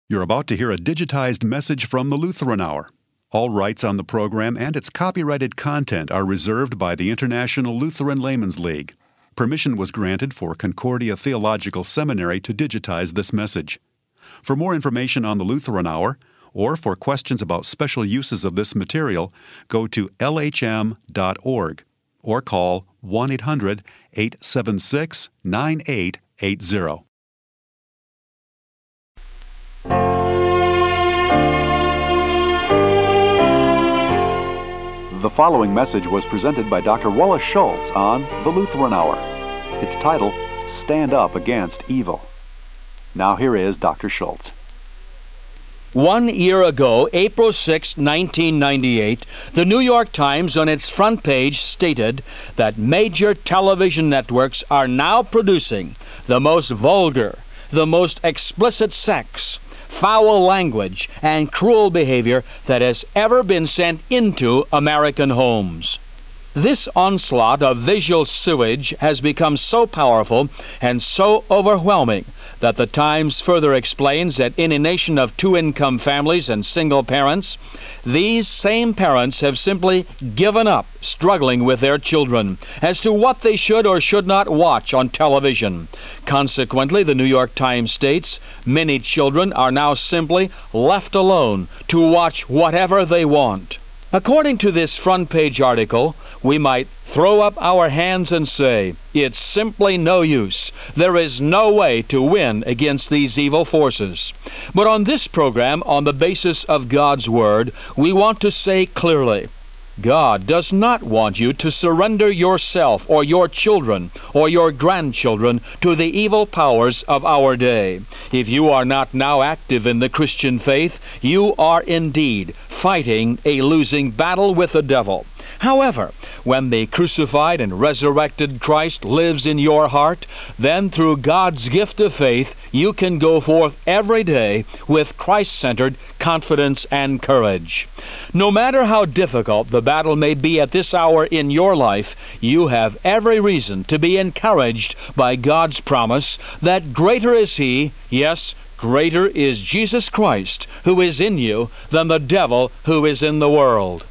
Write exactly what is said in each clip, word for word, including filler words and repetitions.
You're about to hear a digitized message from the Lutheran Hour. All rights on the program and its copyrighted content are reserved by the International Lutheran Laymen's League. Permission was granted for Concordia Theological Seminary to digitize this message. For more information on the Lutheran Hour, or for questions about special uses of this material, go to L H M dot org or call one eight hundred, eight seven six, nine eight eight zero. The following message was presented by Doctor Wallace Schultz on the Lutheran Hour. Its title, Stand Up Against Evil. Now here is Doctor Schultz. One year ago, April sixth, nineteen ninety-eight, the New York Times on its front page stated that major television networks are now producing the most vulgar, the most explicit sex, foul language, and cruel behavior that has ever been sent into American homes. This onslaught of visual sewage has become so powerful and so overwhelming that the Times further explains that in a nation of two-income families and single parents, these same parents have simply given up struggling with their children as to what they should or should not watch on television. Consequently, the New York Times states, many children are now simply left alone to watch whatever they want. According to this front page article, we might throw up our hands and say, it's simply no use. There is no way to win against these evil forces. But on this program, on the basis of God's Word, we want to say clearly, God does not want you to surrender yourself or your children or your grandchildren to the evil powers of our day. If you are not now active in the Christian faith, you are indeed fighting a losing battle with the devil. However, when the crucified and resurrected Christ lives in your heart, then through God's gift of faith, you can go forth every day with Christ-centered confidence and courage. No matter how difficult the battle may be at this hour in your life, you have every reason to be encouraged by God's promise that greater is He, yes, greater is Jesus Christ, who is in you, than the devil who is in the world.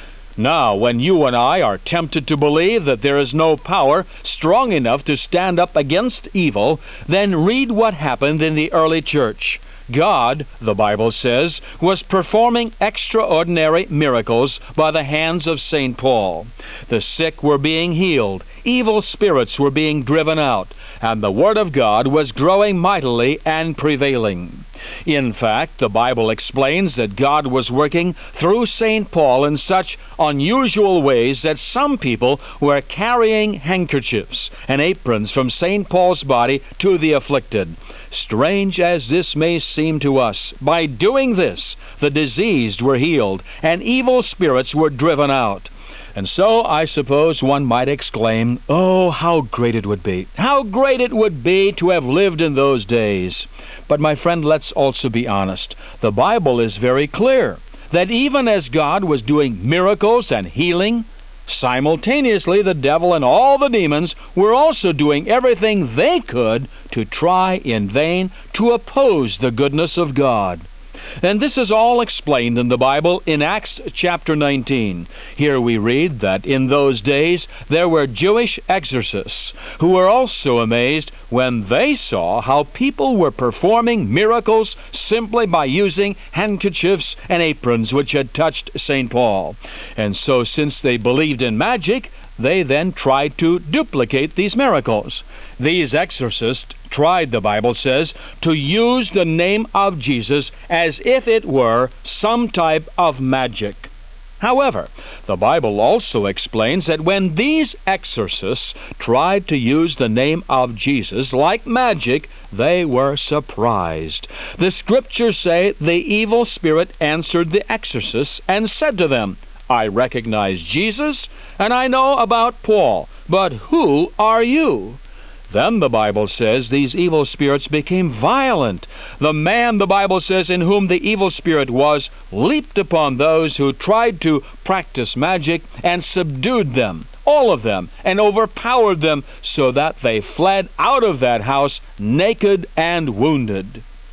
Now, when you and I are tempted to believe that there is no power strong enough to stand up against evil, then read what happened in the early church. God, the Bible says, was performing extraordinary miracles by the hands of Saint Paul. The sick were being healed, evil spirits were being driven out, and the Word of God was growing mightily and prevailing. In fact, the Bible explains that God was working through Saint Paul in such unusual ways that some people were carrying handkerchiefs and aprons from Saint Paul's body to the afflicted. Strange as this may seem to us, by doing this, the diseased were healed and evil spirits were driven out. And so I suppose one might exclaim, oh, how great it would be! How great it would be to have lived in those days! But my friend, let's also be honest. The Bible is very clear that even as God was doing miracles and healing, simultaneously the devil and all the demons were also doing everything they could to try in vain to oppose the goodness of God. And this is all explained in the Bible in Acts chapter nineteen. Here we read that in those days there were Jewish exorcists who were also amazed when they saw how people were performing miracles simply by using handkerchiefs and aprons which had touched Saint Paul. And so since they believed in magic, they then tried to duplicate these miracles. These exorcists tried, the Bible says, to use the name of Jesus as if it were some type of magic. However, the Bible also explains that when these exorcists tried to use the name of Jesus like magic, they were surprised. The Scriptures say the evil spirit answered the exorcists and said to them, I recognize Jesus, and I know about Paul, but who are you? Then the Bible says these evil spirits became violent. The man, the Bible says, in whom the evil spirit was, leaped upon those who tried to practice magic and subdued them, all of them, and overpowered them so that they fled out of that house naked and wounded.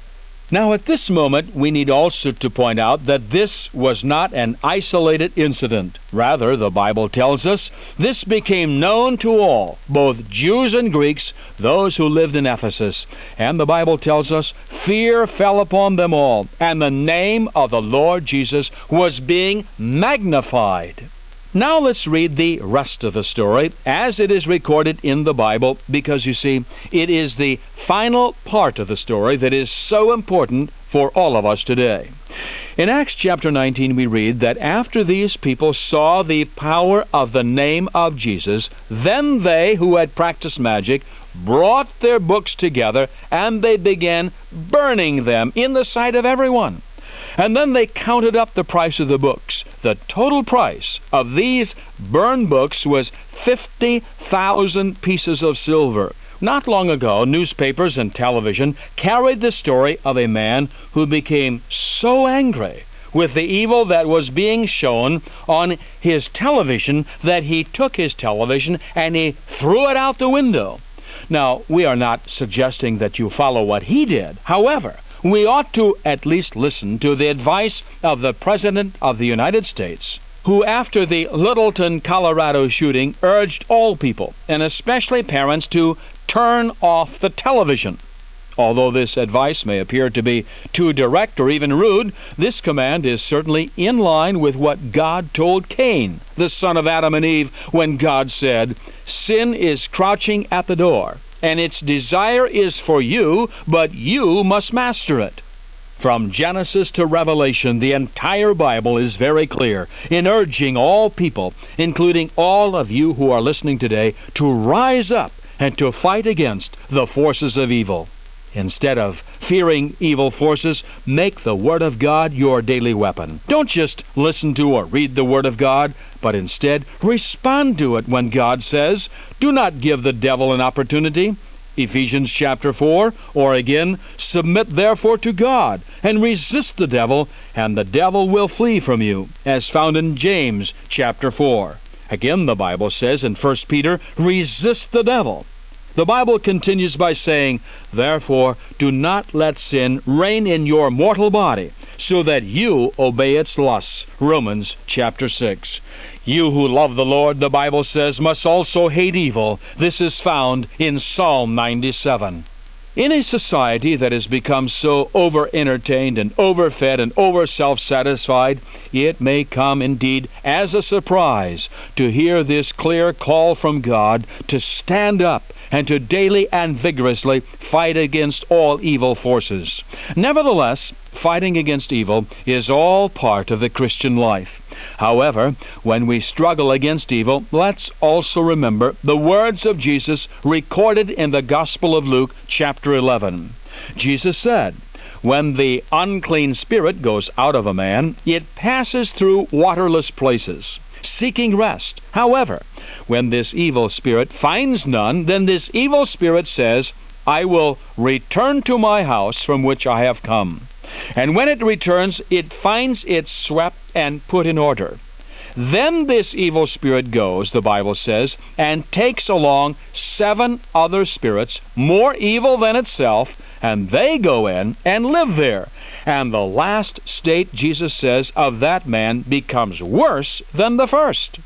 Now, at this moment, we need also to point out that this was not an isolated incident. Rather, the Bible tells us, this became known to all, both Jews and Greeks, those who lived in Ephesus. And the Bible tells us, fear fell upon them all, and the name of the Lord Jesus was being magnified. Now let's read the rest of the story as it is recorded in the Bible, because you see, it is the final part of the story that is so important for all of us today. In Acts chapter nineteen we read that after these people saw the power of the name of Jesus, then they who had practiced magic brought their books together, and they began burning them in the sight of everyone. And then they counted up the price of the books. The total price of these burned books was fifty thousand pieces of silver. Not long ago, newspapers and television carried the story of a man who became so angry with the evil that was being shown on his television that he took his television and he threw it out the window. Now, we are not suggesting that you follow what he did. However, we ought to at least listen to the advice of the President of the United States, who after the Littleton, Colorado shooting urged all people, and especially parents, to turn off the television. Although this advice may appear to be too direct or even rude, this command is certainly in line with what God told Cain, the son of Adam and Eve, when God said, "Sin is crouching at the door, and its desire is for you, but you must master it." From Genesis to Revelation, the entire Bible is very clear in urging all people, including all of you who are listening today, to rise up and to fight against the forces of evil. Instead of fearing evil forces, make the Word of God your daily weapon. Don't just listen to or read the Word of God, but instead respond to it when God says, "Do not give the devil an opportunity." Ephesians chapter four, or again, "Submit therefore to God, and resist the devil, and the devil will flee from you," as found in James chapter four. Again, the Bible says in First Peter, "Resist the devil." The Bible continues by saying, "Therefore, do not let sin reign in your mortal body, so that you obey its lusts." Romans chapter six. You who love the Lord, the Bible says, must also hate evil. This is found in Psalm ninety-seven. In a society that has become so over-entertained and overfed and over-self-satisfied, it may come indeed as a surprise to hear this clear call from God to stand up and to daily and vigorously fight against all evil forces. Nevertheless, fighting against evil is all part of the Christian life. However, when we struggle against evil, let's also remember the words of Jesus recorded in the Gospel of Luke, chapter eleven. Jesus said, "When the unclean spirit goes out of a man, it passes through waterless places, seeking rest. However, when this evil spirit finds none, then this evil spirit says, 'I will return to my house from which I have come.' And when it returns, it finds it swept and put in order. Then this evil spirit goes," the Bible says, "and takes along seven other spirits, more evil than itself, and they go in and live there. And the last state," Jesus says, "of that man becomes worse than the first."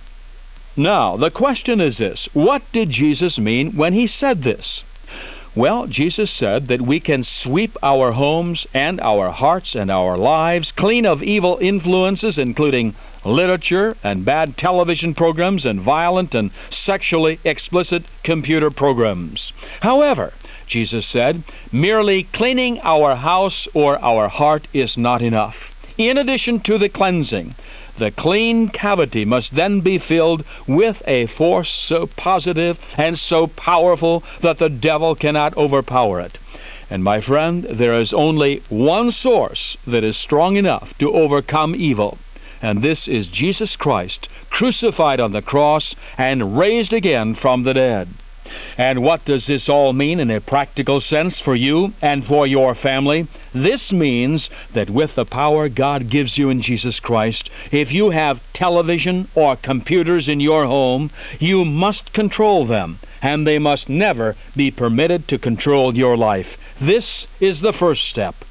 Now, the question is this: what did Jesus mean when he said this? Well, Jesus said that we can sweep our homes and our hearts and our lives clean of evil influences, including literature and bad television programs and violent and sexually explicit computer programs. However, Jesus said, merely cleaning our house or our heart is not enough. In addition to the cleansing, the clean cavity must then be filled with a force so positive and so powerful that the devil cannot overpower it. And my friend, there is only one source that is strong enough to overcome evil, and this is Jesus Christ, crucified on the cross and raised again from the dead. And what does this all mean in a practical sense for you and for your family? This means that with the power God gives you in Jesus Christ, if you have television or computers in your home, you must control them, and they must never be permitted to control your life. This is the first step.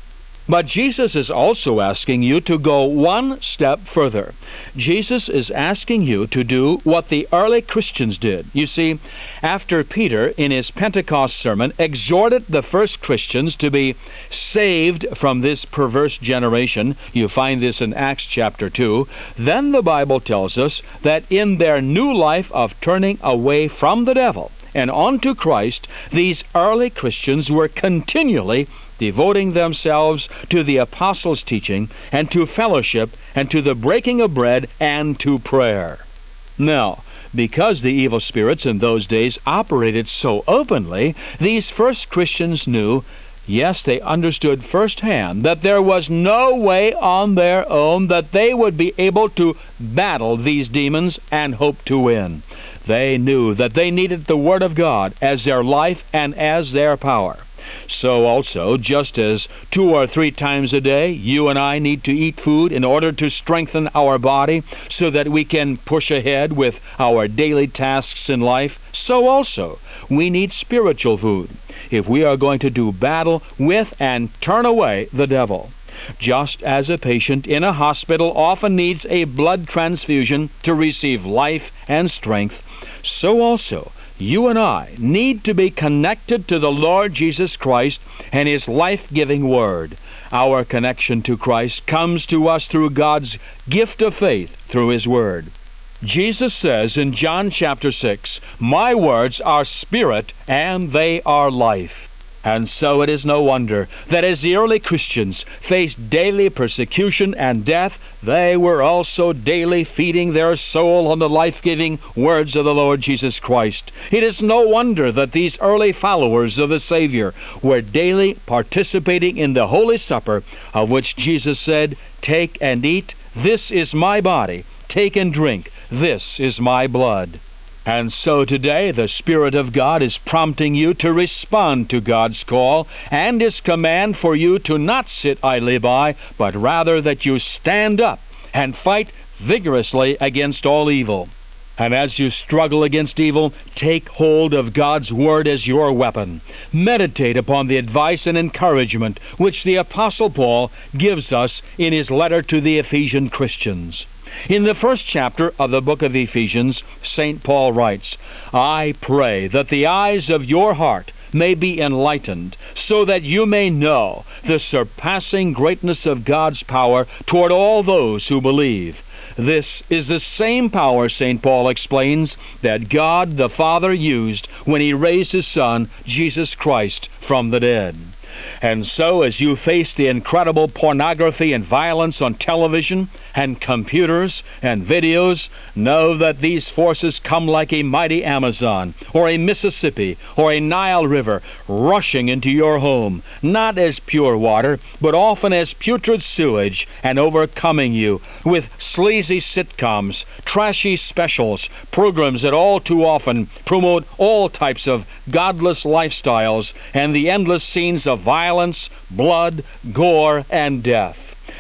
But Jesus is also asking you to go one step further. Jesus is asking you to do what the early Christians did. You see, after Peter, in his Pentecost sermon, exhorted the first Christians to be saved from this perverse generation, you find this in Acts chapter two, then the Bible tells us that in their new life of turning away from the devil and onto Christ, these early Christians were continually devoting themselves to the apostles' teaching and to fellowship and to the breaking of bread and to prayer. Now, because the evil spirits in those days operated so openly, these first Christians knew, yes, they understood firsthand, that there was no way on their own that they would be able to battle these demons and hope to win. They knew that they needed the Word of God as their life and as their power. So also, just as two or three times a day you and I need to eat food in order to strengthen our body so that we can push ahead with our daily tasks in life, so also we need spiritual food if we are going to do battle with and turn away the devil. Just as a patient in a hospital often needs a blood transfusion to receive life and strength, so also you and I need to be connected to the Lord Jesus Christ and His life-giving Word. Our connection to Christ comes to us through God's gift of faith through His Word. Jesus says in John chapter six, "My words are spirit and they are life." And so it is no wonder that as the early Christians faced daily persecution and death, they were also daily feeding their soul on the life-giving words of the Lord Jesus Christ. It is no wonder that these early followers of the Savior were daily participating in the Holy Supper, of which Jesus said, "Take and eat, this is my body. Take and drink, this is my blood." And so today the Spirit of God is prompting you to respond to God's call and His command for you to not sit idly by, but rather that you stand up and fight vigorously against all evil. And as you struggle against evil, take hold of God's Word as your weapon. Meditate upon the advice and encouragement which the Apostle Paul gives us in his letter to the Ephesian Christians. In the first chapter of the book of Ephesians, Saint Paul writes, "I pray that the eyes of your heart may be enlightened, so that you may know the surpassing greatness of God's power toward all those who believe." This is the same power, Saint Paul explains, that God the Father used when He raised His Son, Jesus Christ, from the dead. And so, as you face the incredible pornography and violence on television and computers and videos, know that these forces come like a mighty Amazon or a Mississippi or a Nile River rushing into your home, not as pure water, but often as putrid sewage, and overcoming you with sleazy sitcoms, trashy specials, programs that all too often promote all types of godless lifestyles and the endless scenes of violence, blood, gore, and death.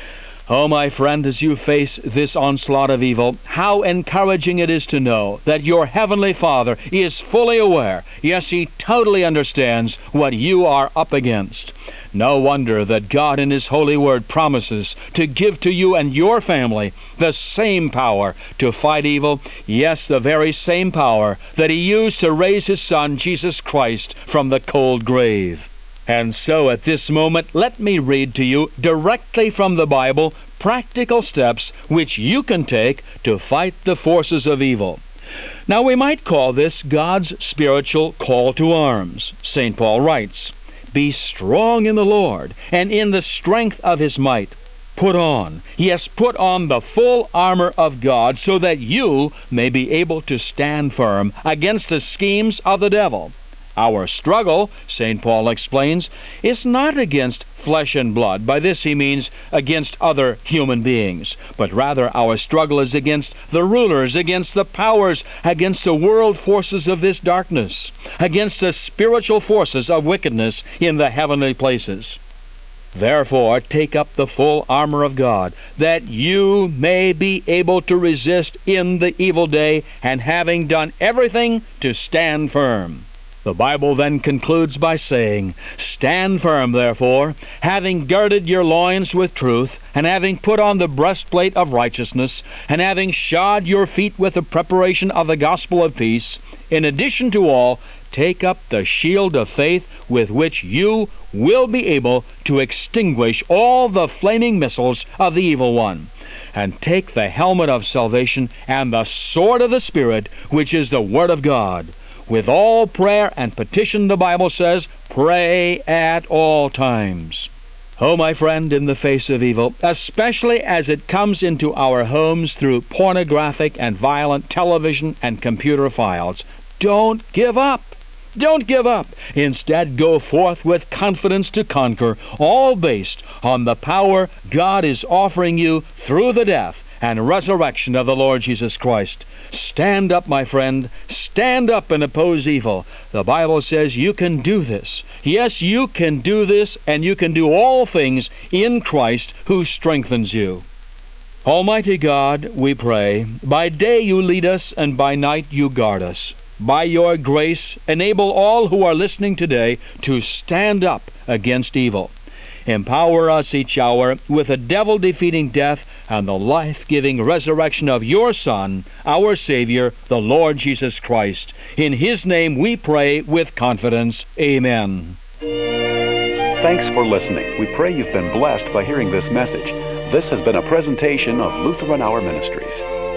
Oh, my friend, as you face this onslaught of evil, how encouraging it is to know that your Heavenly Father is fully aware, yes, He totally understands what you are up against. No wonder that God in His holy word promises to give to you and your family the same power to fight evil, yes, the very same power that He used to raise His Son, Jesus Christ, from the cold grave. And so at this moment, let me read to you directly from the Bible practical steps which you can take to fight the forces of evil. Now we might call this God's spiritual call to arms. Saint Paul writes, "Be strong in the Lord and in the strength of His might. Put on, yes, put on the full armor of God so that you may be able to stand firm against the schemes of the devil. Our struggle," Saint Paul explains, "is not against flesh and blood. By this he means against other human beings. But rather our struggle is against the rulers, against the powers, against the world forces of this darkness, against the spiritual forces of wickedness in the heavenly places. Therefore, take up the full armor of God, that you may be able to resist in the evil day, and having done everything, to stand firm." The Bible then concludes by saying, "Stand firm, therefore, having girded your loins with truth, and having put on the breastplate of righteousness, and having shod your feet with the preparation of the gospel of peace. In addition to all, take up the shield of faith, with which you will be able to extinguish all the flaming missiles of the evil one. And take the helmet of salvation and the sword of the Spirit, which is the Word of God. With all prayer and petition," the Bible says, "pray at all times." Oh, my friend, in the face of evil, especially as it comes into our homes through pornographic and violent television and computer files, don't give up. Don't give up. Instead, go forth with confidence to conquer, all based on the power God is offering you through the death and resurrection of the Lord Jesus Christ. Stand up, my friend. Stand up and oppose evil. The Bible says you can do this. Yes, you can do this, and you can do all things in Christ who strengthens you. Almighty God, we pray, by day you lead us, and by night you guard us. By your grace, enable all who are listening today to stand up against evil. Empower us each hour with the devil-defeating death and the life-giving resurrection of your Son, our Savior, the Lord Jesus Christ. In His name we pray with confidence. Amen. Thanks for listening. We pray you've been blessed by hearing this message. This has been a presentation of Lutheran Hour Ministries.